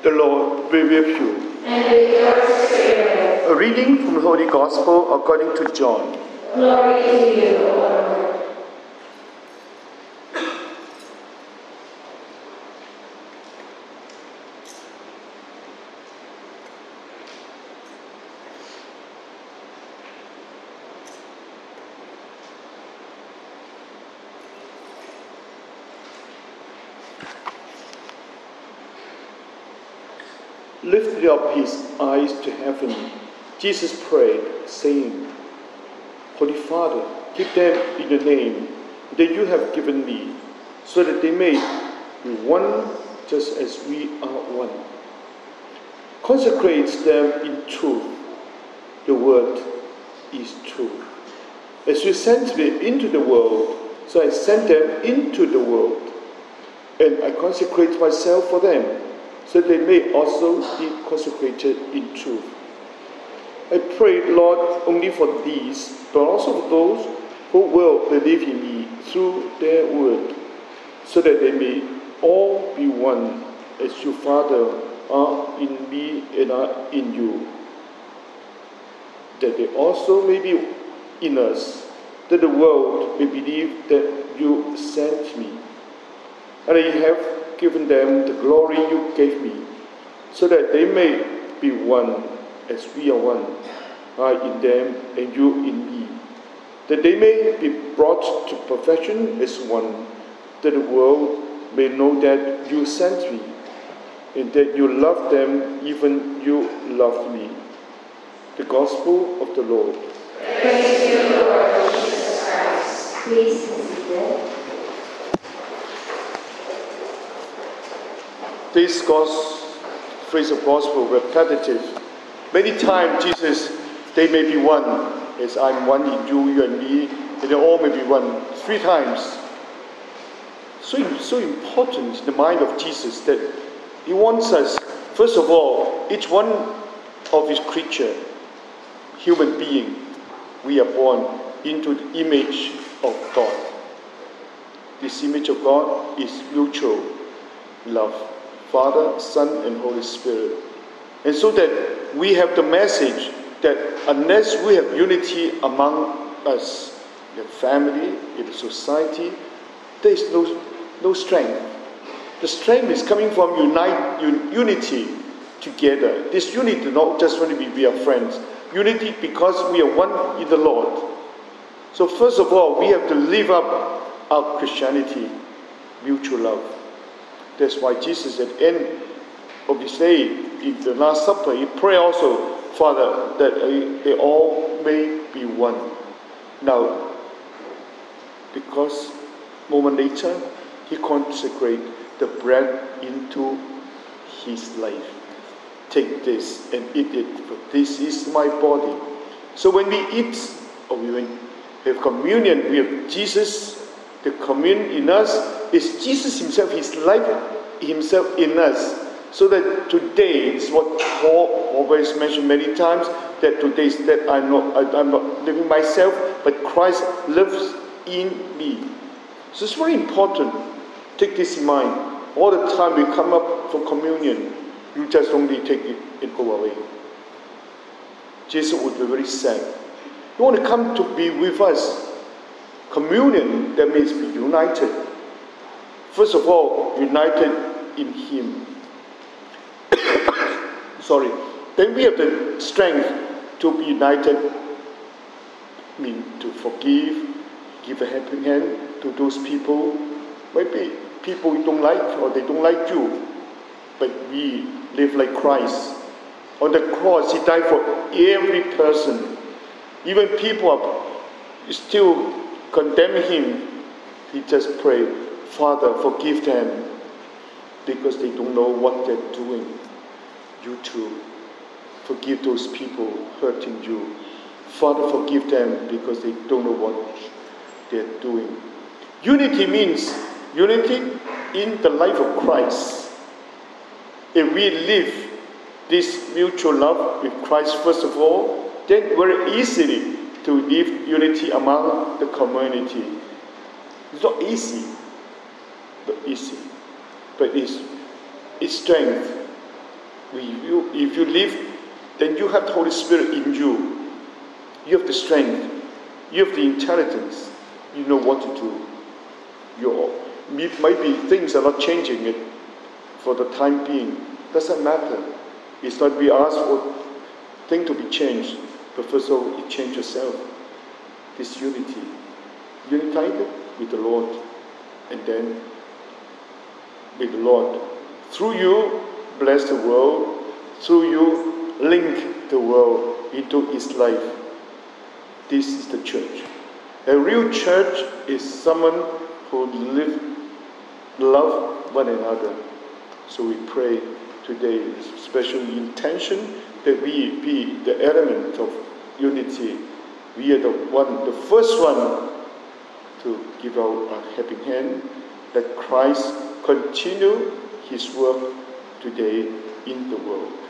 The Lord be with you. And with your spirit. A reading from the Holy Gospel according to John. Glory to you, O Lord. Lifting up his eyes to heaven, Jesus prayed, saying, Holy Father, keep them in the name that you have given me, so that they may be one just as we are one. Consecrate them in truth. The word is truth. As you sent me into the world, so I sent them into the world. And I consecrate myself for them, so they may also be consecrated in truth. I pray, Lord, only for these, but also for those who will believe in me through their word, so that they may all be one, as you, Father, are in me and I in you, that they also may be in us, that the world may believe that you sent me. And I have given them the glory you gave me, so that they may be one as we are one, I in them and you in me, that they may be brought to perfection as one, that the world may know that you sent me, and that you loved them even you loved me. The Gospel of the Lord. Praise to you, Lord Jesus Christ. Please be seated. This phrase of gospel repetitive. Many times Jesus, they may be one, as I'm one in you, you and me, and they all may be one. 3 times. So important in the mind of Jesus that he wants us, first of all, each one of his creature, human being, we are born into the image of God. This image of God is mutual love. Father, Son, and Holy Spirit. And so that we have the message that unless we have unity among us, in the family, in the society, there is no strength. The strength is coming from unity together. This unity not just when we are friends. Unity because we are one in the Lord. So first of all, we have to live up our Christianity, mutual love. That's why Jesus at the end of his day, in the Last Supper, he prayed also, Father, that they all may be one. Now, because a moment later, he consecrated the bread into his life. Take this and eat it, for this is my body. So when we eat, or when we have communion with Jesus, the communion in us is Jesus himself, his life himself in us. So that today is what Paul always mentioned many times, that today is that I'm not living myself, but Christ lives in me. So it's very important. Take this in mind. All the time we come up for communion, you just only take it and go away. Jesus would be very sad. You want to come to be with us. Communion, that means be united. First of all, united in him. Sorry. Then we have the strength to be united, to forgive, give a helping hand to those people. Maybe people you don't like or they don't like you, but we live like Christ. On the cross, he died for every person. Even people are still condemning him. He just prayed, Father, forgive them, because they don't know what they're doing. You too. Forgive those people hurting you. Father, forgive them because they don't know what they're doing. Unity means unity in the life of Christ. If we live this mutual love with Christ first of all, then very easily to live unity among the community. It's not easy, but it's strength If you live, then you have the Holy Spirit in you. You have the strength. You have the intelligence. You know what to do. Maybe things are not changing it for the time being. Doesn't matter. It's not we ask for things to be changed, but first of all, you change yourself. This unity. United with the Lord, and then with the Lord. Through you, bless the world. Through you, link the world into its life. This is the church. A real church is someone who love one another. So we pray today, especially intention, that we be the element of unity. We are the first one to give out a helping hand, that Christ continue his work today in the world.